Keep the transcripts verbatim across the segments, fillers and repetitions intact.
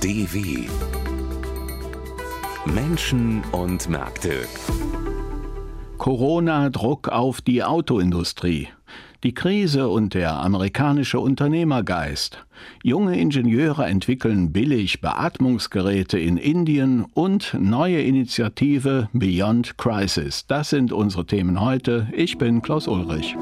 D W Menschen und Märkte. Corona-Druck auf die Autoindustrie. Die Krise und der amerikanische Unternehmergeist. Junge Ingenieure entwickeln billig Beatmungsgeräte in Indien und neue Initiative Beyond Crisis. Das sind unsere Themen heute. Ich bin Klaus Ulrich.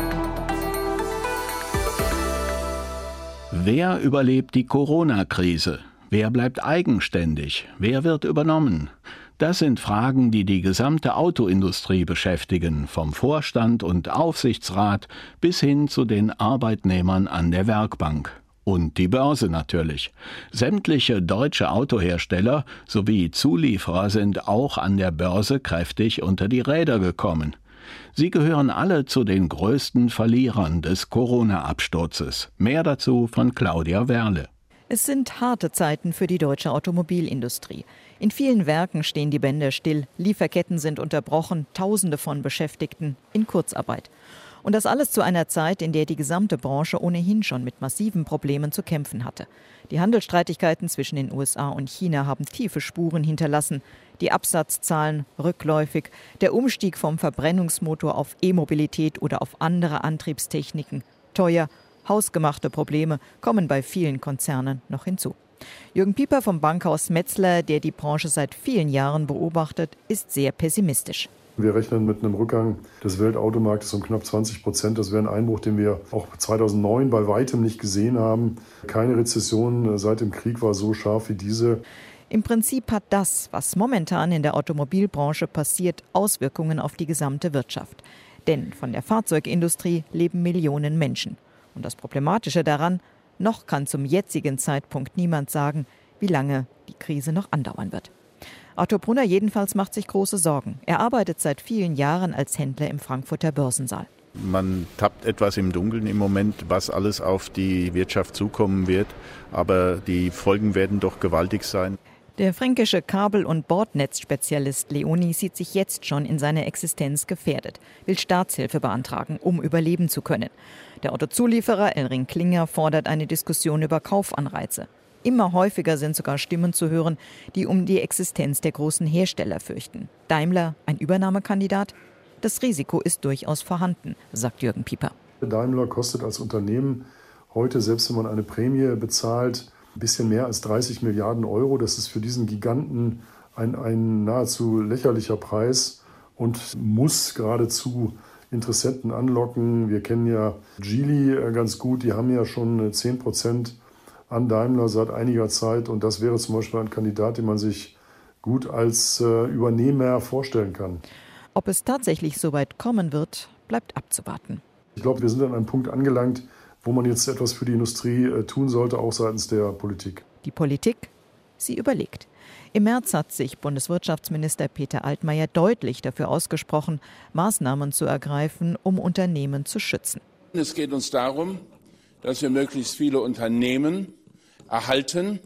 Wer überlebt die Corona-Krise? Wer bleibt eigenständig? Wer wird übernommen? Das sind Fragen, die die gesamte Autoindustrie beschäftigen, vom Vorstand und Aufsichtsrat bis hin zu den Arbeitnehmern an der Werkbank. Und die Börse natürlich. Sämtliche deutsche Autohersteller sowie Zulieferer sind auch an der Börse kräftig unter die Räder gekommen. Sie gehören alle zu den größten Verlierern des Corona-Absturzes. Mehr dazu von Claudia Werle. Es sind harte Zeiten für die deutsche Automobilindustrie. In vielen Werken stehen die Bänder still, Lieferketten sind unterbrochen, Tausende von Beschäftigten in Kurzarbeit. Und das alles zu einer Zeit, in der die gesamte Branche ohnehin schon mit massiven Problemen zu kämpfen hatte. Die Handelsstreitigkeiten zwischen den U S A und China haben tiefe Spuren hinterlassen. Die Absatzzahlen rückläufig, der Umstieg vom Verbrennungsmotor auf E-Mobilität oder auf andere Antriebstechniken teuer. Hausgemachte Probleme kommen bei vielen Konzernen noch hinzu. Jürgen Pieper vom Bankhaus Metzler, der die Branche seit vielen Jahren beobachtet, ist sehr pessimistisch. Wir rechnen mit einem Rückgang des Weltautomarktes um knapp zwanzig Prozent. Das wäre ein Einbruch, den wir auch zweitausendneun bei weitem nicht gesehen haben. Keine Rezession seit dem Krieg war so scharf wie diese. Im Prinzip hat das, was momentan in der Automobilbranche passiert, Auswirkungen auf die gesamte Wirtschaft. Denn von der Fahrzeugindustrie leben Millionen Menschen. Und das Problematische daran, noch kann zum jetzigen Zeitpunkt niemand sagen, wie lange die Krise noch andauern wird. Arthur Brunner jedenfalls macht sich große Sorgen. Er arbeitet seit vielen Jahren als Händler im Frankfurter Börsensaal. Man tappt etwas im Dunkeln im Moment, was alles auf die Wirtschaft zukommen wird. Aber die Folgen werden doch gewaltig sein. Der fränkische Kabel- und Bordnetzspezialist Leoni sieht sich jetzt schon in seiner Existenz gefährdet, will Staatshilfe beantragen, um überleben zu können. Der Autozulieferer Elring-Klinger fordert eine Diskussion über Kaufanreize. Immer häufiger sind sogar Stimmen zu hören, die um die Existenz der großen Hersteller fürchten. Daimler, ein Übernahmekandidat? Das Risiko ist durchaus vorhanden, sagt Jürgen Pieper. Daimler kostet als Unternehmen heute, selbst wenn man eine Prämie bezahlt, ein bisschen mehr als dreißig Milliarden Euro. Das ist für diesen Giganten ein, ein nahezu lächerlicher Preis und muss geradezu Interessenten anlocken. Wir kennen ja Geely ganz gut, die haben ja schon zehn Prozent an Daimler seit einiger Zeit. Und das wäre zum Beispiel ein Kandidat, den man sich gut als äh, Übernehmer vorstellen kann. Ob es tatsächlich so weit kommen wird, bleibt abzuwarten. Ich glaube, wir sind an einem Punkt angelangt, wo man jetzt etwas für die Industrie äh, tun sollte, auch seitens der Politik. Die Politik, sie überlegt. Im März hat sich Bundeswirtschaftsminister Peter Altmaier deutlich dafür ausgesprochen, Maßnahmen zu ergreifen, um Unternehmen zu schützen. Es geht uns darum, dass wir möglichst viele Unternehmen erhalten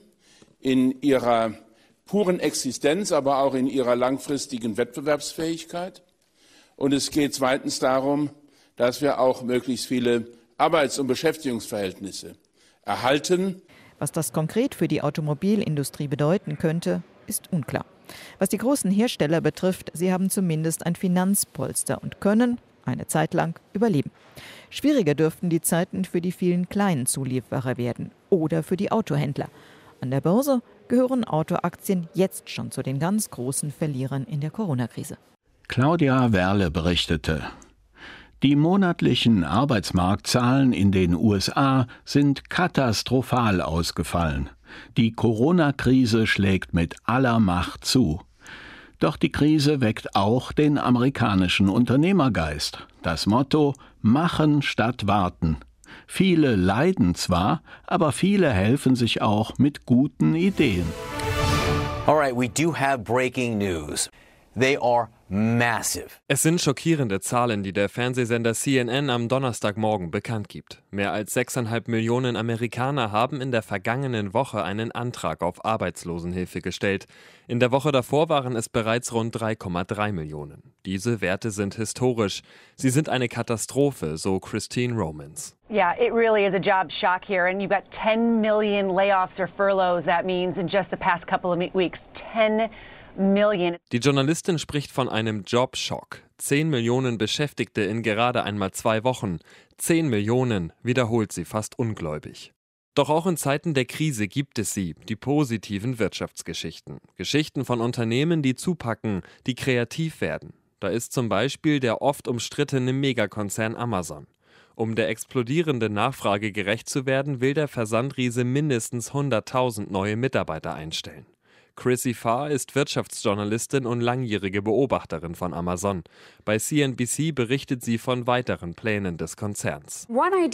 in ihrer puren Existenz, aber auch in ihrer langfristigen Wettbewerbsfähigkeit. Und es geht zweitens darum, dass wir auch möglichst viele Arbeits- und Beschäftigungsverhältnisse erhalten. Was das konkret für die Automobilindustrie bedeuten könnte, ist unklar. Was die großen Hersteller betrifft, sie haben zumindest ein Finanzpolster und können eine Zeit lang überleben. Schwieriger dürften die Zeiten für die vielen kleinen Zulieferer werden oder für die Autohändler. An der Börse gehören Autoaktien jetzt schon zu den ganz großen Verlierern in der Corona-Krise. Claudia Werle berichtete. Die monatlichen Arbeitsmarktzahlen in den U S A sind katastrophal ausgefallen. Die Corona-Krise schlägt mit aller Macht zu. Doch die Krise weckt auch den amerikanischen Unternehmergeist. Das Motto: Machen statt warten. Viele leiden zwar, aber viele helfen sich auch mit guten Ideen. All right, we do have breaking news. They are massive. Es sind schockierende Zahlen, die der Fernsehsender C N N am Donnerstagmorgen bekannt gibt. Mehr als sechseinhalb Millionen Amerikaner haben in der vergangenen Woche einen Antrag auf Arbeitslosenhilfe gestellt. In der Woche davor waren es bereits rund drei Komma drei Millionen. Diese Werte sind historisch. Sie sind eine Katastrophe, so Christine Romans. Yeah, it really is a job shock here. And you've got ten million layoffs or furloughs. That means in just the past couple of weeks, ten million. Die Journalistin spricht von einem Jobschock. Zehn Millionen Beschäftigte in gerade einmal zwei Wochen. Zehn Millionen, wiederholt sie fast ungläubig. Doch auch in Zeiten der Krise gibt es sie, die positiven Wirtschaftsgeschichten. Geschichten von Unternehmen, die zupacken, die kreativ werden. Da ist zum Beispiel der oft umstrittene Megakonzern Amazon. Um der explodierenden Nachfrage gerecht zu werden, will der Versandriese mindestens hunderttausend neue Mitarbeiter einstellen. Chrissy Farr ist Wirtschaftsjournalistin und langjährige Beobachterin von Amazon. Bei C N B C berichtet sie von weiteren Plänen des Konzerns.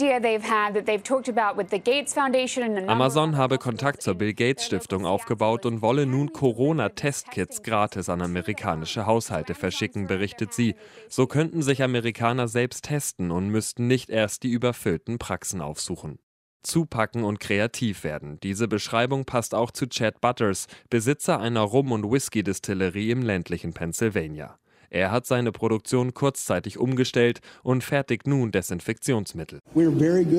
Amazon habe Kontakt zur Bill Gates Stiftung aufgebaut und wolle nun Corona-Testkits gratis an amerikanische Haushalte verschicken, berichtet sie. So könnten sich Amerikaner selbst testen und müssten nicht erst die überfüllten Praxen aufsuchen. Zupacken und kreativ werden. Diese Beschreibung passt auch zu Chad Butters, Besitzer einer Rum- und Whisky-Distillerie im ländlichen Pennsylvania. Er hat seine Produktion kurzzeitig umgestellt und fertigt nun Desinfektionsmittel. Er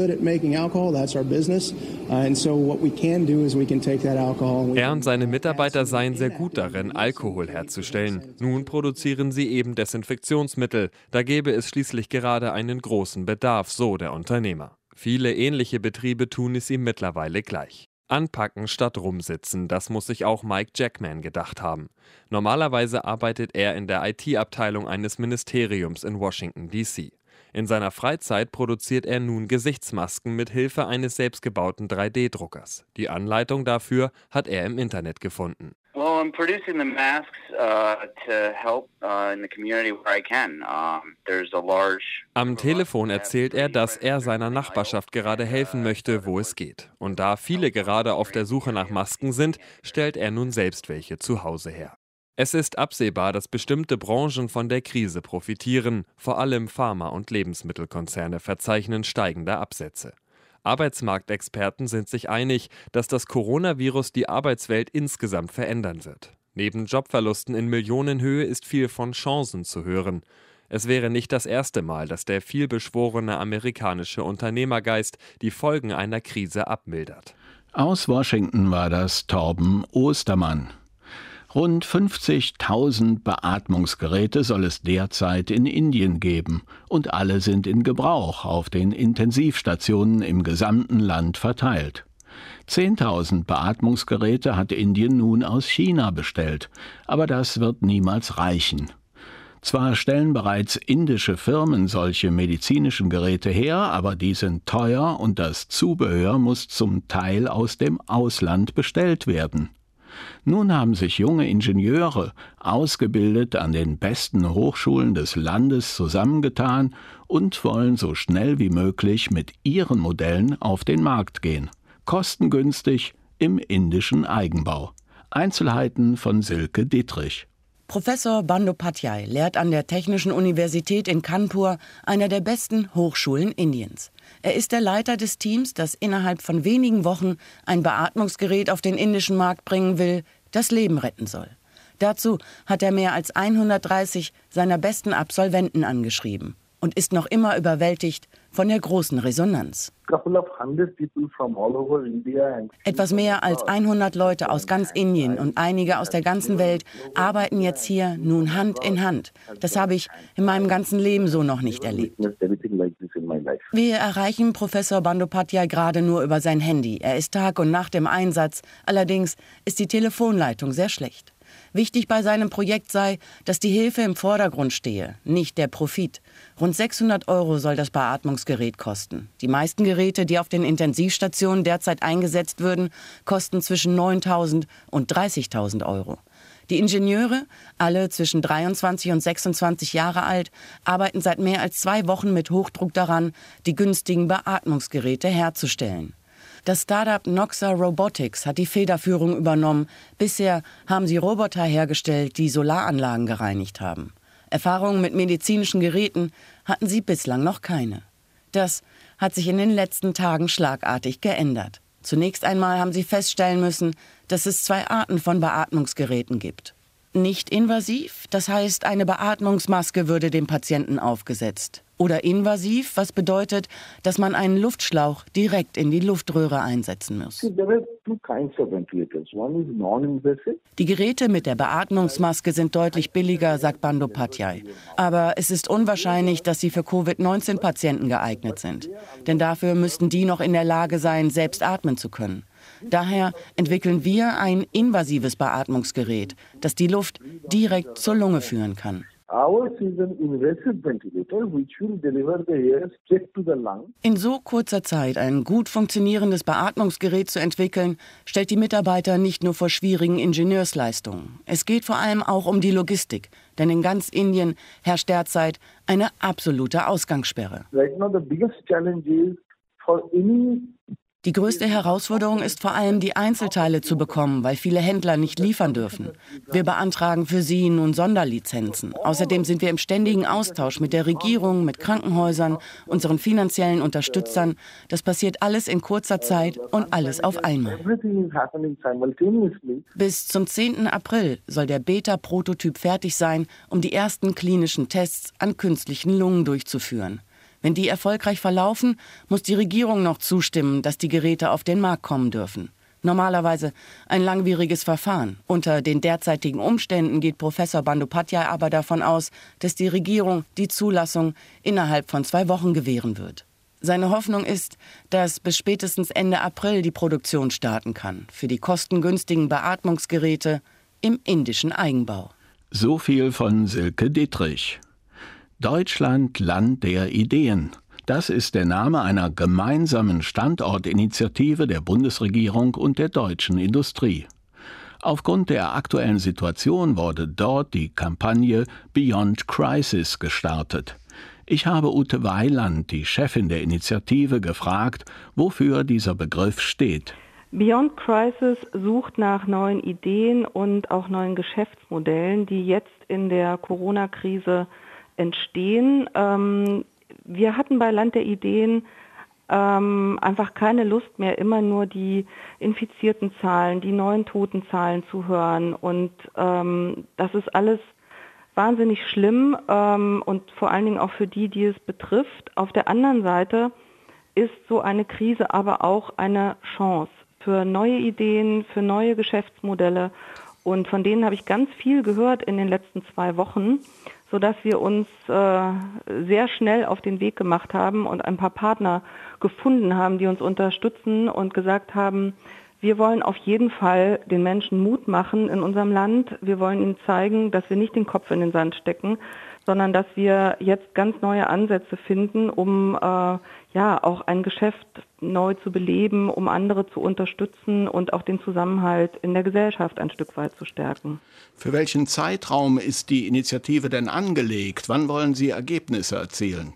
und seine Mitarbeiter seien sehr gut darin, Alkohol herzustellen. Nun produzieren sie eben Desinfektionsmittel. Da gäbe es schließlich gerade einen großen Bedarf, so der Unternehmer. Viele ähnliche Betriebe tun es ihm mittlerweile gleich. Anpacken statt rumsitzen, das muss sich auch Mike Jackman gedacht haben. Normalerweise arbeitet er in der I T-Abteilung eines Ministeriums in Washington D C. In seiner Freizeit produziert er nun Gesichtsmasken mit Hilfe eines selbstgebauten drei D Druckers. Die Anleitung dafür hat er im Internet gefunden. Well, I'm producing the masks uh, to help uh, in the community where I can. Um, there's a large. Am Telefon erzählt er, dass er seiner Nachbarschaft gerade helfen möchte, wo es geht. Und da viele gerade auf der Suche nach Masken sind, stellt er nun selbst welche zu Hause her. Es ist absehbar, dass bestimmte Branchen von der Krise profitieren. Vor allem Pharma- und Lebensmittelkonzerne verzeichnen steigende Absätze. Arbeitsmarktexperten sind sich einig, dass das Coronavirus die Arbeitswelt insgesamt verändern wird. Neben Jobverlusten in Millionenhöhe ist viel von Chancen zu hören. Es wäre nicht das erste Mal, dass der vielbeschworene amerikanische Unternehmergeist die Folgen einer Krise abmildert. Aus Washington war das Torben Ostermann. Rund fünfzigtausend Beatmungsgeräte soll es derzeit in Indien geben und alle sind in Gebrauch auf den Intensivstationen im gesamten Land verteilt. zehntausend Beatmungsgeräte hat Indien nun aus China bestellt, aber das wird niemals reichen. Zwar stellen bereits indische Firmen solche medizinischen Geräte her, aber die sind teuer und das Zubehör muss zum Teil aus dem Ausland bestellt werden. Nun haben sich junge Ingenieure, ausgebildet an den besten Hochschulen des Landes, zusammengetan und wollen so schnell wie möglich mit ihren Modellen auf den Markt gehen. Kostengünstig im indischen Eigenbau. Einzelheiten von Silke Dietrich. Professor Bandyopadhyay lehrt an der Technischen Universität in Kanpur, einer der besten Hochschulen Indiens. Er ist der Leiter des Teams, das innerhalb von wenigen Wochen ein Beatmungsgerät auf den indischen Markt bringen will, das Leben retten soll. Dazu hat er mehr als hundertdreißig seiner besten Absolventen angeschrieben und ist noch immer überwältigt von der großen Resonanz. Etwas mehr als hundert Leute aus ganz Indien und einige aus der ganzen Welt arbeiten jetzt hier nun Hand in Hand. Das habe ich in meinem ganzen Leben so noch nicht erlebt. Wir erreichen Professor Bandyopadhyay gerade nur über sein Handy. Er ist Tag und Nacht im Einsatz. Allerdings ist die Telefonleitung sehr schlecht. Wichtig bei seinem Projekt sei, dass die Hilfe im Vordergrund stehe, nicht der Profit. Rund sechshundert Euro soll das Beatmungsgerät kosten. Die meisten Geräte, die auf den Intensivstationen derzeit eingesetzt würden, kosten zwischen neuntausend und dreißigtausend Euro. Die Ingenieure, alle zwischen dreiundzwanzig und sechsundzwanzig Jahre alt, arbeiten seit mehr als zwei Wochen mit Hochdruck daran, die günstigen Beatmungsgeräte herzustellen. Das Startup Noxa Robotics hat die Federführung übernommen. Bisher haben sie Roboter hergestellt, die Solaranlagen gereinigt haben. Erfahrungen mit medizinischen Geräten hatten sie bislang noch keine. Das hat sich in den letzten Tagen schlagartig geändert. Zunächst einmal haben sie feststellen müssen, dass es zwei Arten von Beatmungsgeräten gibt. Nicht invasiv, das heißt, eine Beatmungsmaske würde dem Patienten aufgesetzt. Oder invasiv, was bedeutet, dass man einen Luftschlauch direkt in die Luftröhre einsetzen muss. Die Geräte mit der Beatmungsmaske sind deutlich billiger, sagt Bandyopadhyay. Aber es ist unwahrscheinlich, dass sie für Covid neunzehn Patienten geeignet sind. Denn dafür müssten die noch in der Lage sein, selbst atmen zu können. Daher entwickeln wir ein invasives Beatmungsgerät, das die Luft direkt zur Lunge führen kann. In so kurzer Zeit ein gut funktionierendes Beatmungsgerät zu entwickeln, stellt die Mitarbeiter nicht nur vor schwierigen Ingenieursleistungen. Es geht vor allem auch um die Logistik, denn in ganz Indien herrscht derzeit eine absolute Ausgangssperre. Die größte Herausforderung ist vor allem, die Einzelteile zu bekommen, weil viele Händler nicht liefern dürfen. Wir beantragen für sie nun Sonderlizenzen. Außerdem sind wir im ständigen Austausch mit der Regierung, mit Krankenhäusern, unseren finanziellen Unterstützern. Das passiert alles in kurzer Zeit und alles auf einmal. Bis zum zehnten April soll der Beta-Prototyp fertig sein, um die ersten klinischen Tests an künstlichen Lungen durchzuführen. Wenn die erfolgreich verlaufen, muss die Regierung noch zustimmen, dass die Geräte auf den Markt kommen dürfen. Normalerweise ein langwieriges Verfahren. Unter den derzeitigen Umständen geht Professor Bandyopadhyay aber davon aus, dass die Regierung die Zulassung innerhalb von zwei Wochen gewähren wird. Seine Hoffnung ist, dass bis spätestens Ende April die Produktion starten kann für die kostengünstigen Beatmungsgeräte im indischen Eigenbau. So viel von Silke Dittrich. Deutschland, Land der Ideen. Das ist der Name einer gemeinsamen Standortinitiative der Bundesregierung und der deutschen Industrie. Aufgrund der aktuellen Situation wurde dort die Kampagne Beyond Crisis gestartet. Ich habe Ute Weiland, die Chefin der Initiative, gefragt, wofür dieser Begriff steht. Beyond Crisis sucht nach neuen Ideen und auch neuen Geschäftsmodellen, die jetzt in der Corona-Krise entstehen. Ähm, wir hatten bei Land der Ideen ähm, einfach keine Lust mehr, immer nur die infizierten Zahlen, die neuen Totenzahlen zu hören. Und ähm, das ist alles wahnsinnig schlimm ähm, und vor allen Dingen auch für die, die es betrifft. Auf der anderen Seite ist so eine Krise aber auch eine Chance für neue Ideen, für neue Geschäftsmodelle. Und von denen habe ich ganz viel gehört in den letzten zwei Wochen, sodass wir uns äh, sehr schnell auf den Weg gemacht haben und ein paar Partner gefunden haben, die uns unterstützen und gesagt haben, wir wollen auf jeden Fall den Menschen Mut machen in unserem Land. Wir wollen ihnen zeigen, dass wir nicht den Kopf in den Sand stecken, sondern dass wir jetzt ganz neue Ansätze finden, um äh, ja auch ein Geschäft neu zu beleben, um andere zu unterstützen und auch den Zusammenhalt in der Gesellschaft ein Stück weit zu stärken. Für welchen Zeitraum ist die Initiative denn angelegt? Wann wollen Sie Ergebnisse erzielen?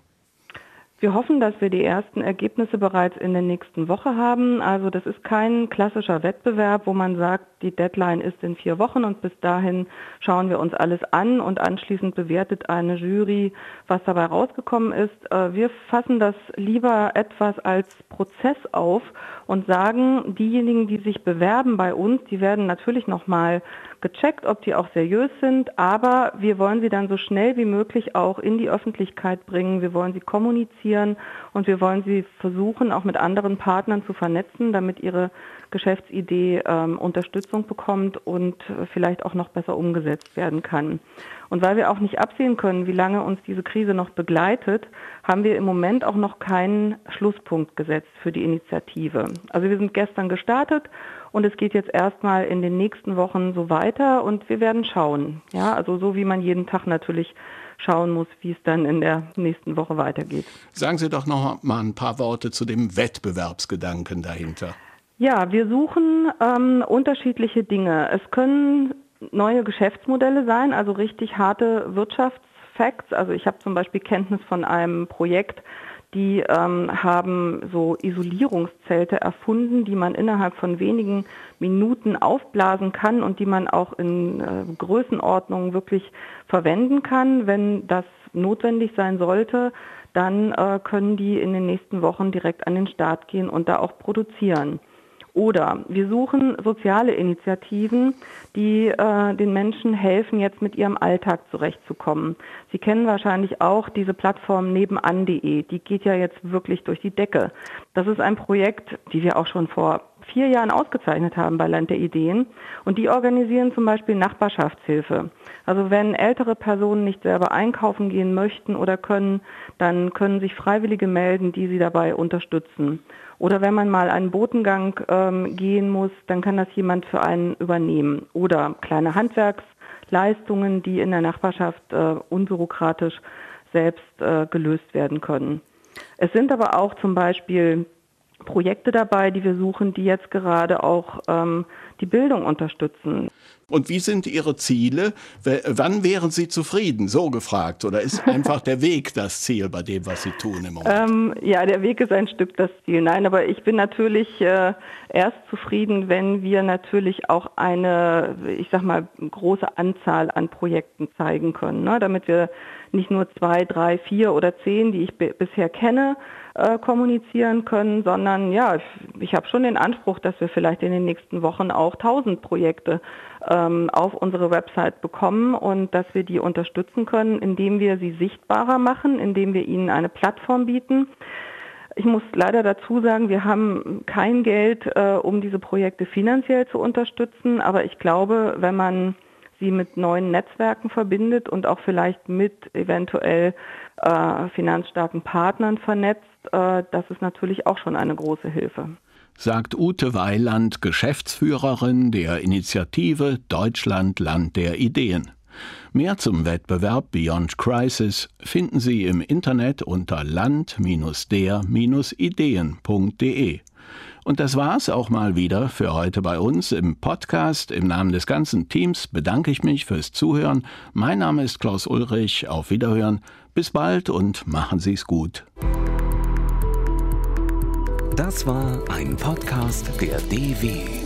Wir hoffen, dass wir die ersten Ergebnisse bereits in der nächsten Woche haben. Also das ist kein klassischer Wettbewerb, wo man sagt, die Deadline ist in vier Wochen und bis dahin schauen wir uns alles an und anschließend bewertet eine Jury, was dabei rausgekommen ist. Wir fassen das lieber etwas als Prozess auf und sagen, diejenigen, die sich bewerben bei uns, die werden natürlich nochmal gecheckt, ob die auch seriös sind, aber wir wollen sie dann so schnell wie möglich auch in die Öffentlichkeit bringen. Wir wollen sie kommunizieren und wir wollen sie versuchen, auch mit anderen Partnern zu vernetzen, damit ihre Geschäftsidee ähm, Unterstützung bekommt und vielleicht auch noch besser umgesetzt werden kann. Und weil wir auch nicht absehen können, wie lange uns diese Krise noch begleitet, haben wir im Moment auch noch keinen Schlusspunkt gesetzt für die Initiative. Also wir sind gestern gestartet und es geht jetzt erstmal in den nächsten Wochen so weiter und wir werden schauen. Ja, also so wie man jeden Tag natürlich schauen muss, wie es dann in der nächsten Woche weitergeht. Sagen Sie doch noch mal ein paar Worte zu dem Wettbewerbsgedanken dahinter. Ja, wir suchen ähm, unterschiedliche Dinge. Es können neue Geschäftsmodelle sein, also richtig harte Wirtschaftsfacts. Also ich habe zum Beispiel Kenntnis von einem Projekt, Die ähm, haben so Isolierungszelte erfunden, die man innerhalb von wenigen Minuten aufblasen kann und die man auch in äh, Größenordnungen wirklich verwenden kann. Wenn das notwendig sein sollte, dann äh, können die in den nächsten Wochen direkt an den Start gehen und da auch produzieren. Oder wir suchen soziale Initiativen, die äh, den Menschen helfen, jetzt mit ihrem Alltag zurechtzukommen. Sie kennen wahrscheinlich auch diese Plattform nebenan punkt de. Die geht ja jetzt wirklich durch die Decke. Das ist ein Projekt, die wir auch schon vor vier Jahren ausgezeichnet haben bei Land der Ideen. Und die organisieren zum Beispiel Nachbarschaftshilfe. Also wenn ältere Personen nicht selber einkaufen gehen möchten oder können, dann können sich Freiwillige melden, die sie dabei unterstützen. Oder wenn man mal einen Botengang ähm, gehen muss, dann kann das jemand für einen übernehmen. Oder kleine Handwerksleistungen, die in der Nachbarschaft äh, unbürokratisch selbst äh, gelöst werden können. Es sind aber auch zum Beispiel Projekte dabei, die wir suchen, die jetzt gerade auch ähm, die Bildung unterstützen. Und wie sind Ihre Ziele? W- wann wären Sie zufrieden? So gefragt. Oder ist einfach der Weg das Ziel bei dem, was Sie tun im Moment? Ähm, ja, der Weg ist ein Stück das Ziel. Nein, aber ich bin natürlich äh, erst zufrieden, wenn wir natürlich auch eine, ich sag mal, große Anzahl an Projekten zeigen können, ne? Damit wir nicht nur zwei, drei, vier oder zehn, die ich b- bisher kenne, äh, kommunizieren können, sondern ja, ich, ich habe schon den Anspruch, dass wir vielleicht in den nächsten Wochen auch tausend Projekte ähm, auf unsere Website bekommen und dass wir die unterstützen können, indem wir sie sichtbarer machen, indem wir ihnen eine Plattform bieten. Ich muss leider dazu sagen, wir haben kein Geld, äh, um diese Projekte finanziell zu unterstützen, aber ich glaube, wenn man sie mit neuen Netzwerken verbindet und auch vielleicht mit eventuell äh, finanzstarken Partnern vernetzt, äh, das ist natürlich auch schon eine große Hilfe. Sagt Ute Weiland, Geschäftsführerin der Initiative Deutschland Land der Ideen. Mehr zum Wettbewerb Beyond Crisis finden Sie im Internet unter land der ideen punkt de. Und das war's auch mal wieder für heute bei uns im Podcast. Im Namen des ganzen Teams bedanke ich mich fürs Zuhören. Mein Name ist Klaus Ulrich. Auf Wiederhören. Bis bald und machen Sie's gut. Das war ein Podcast der D W.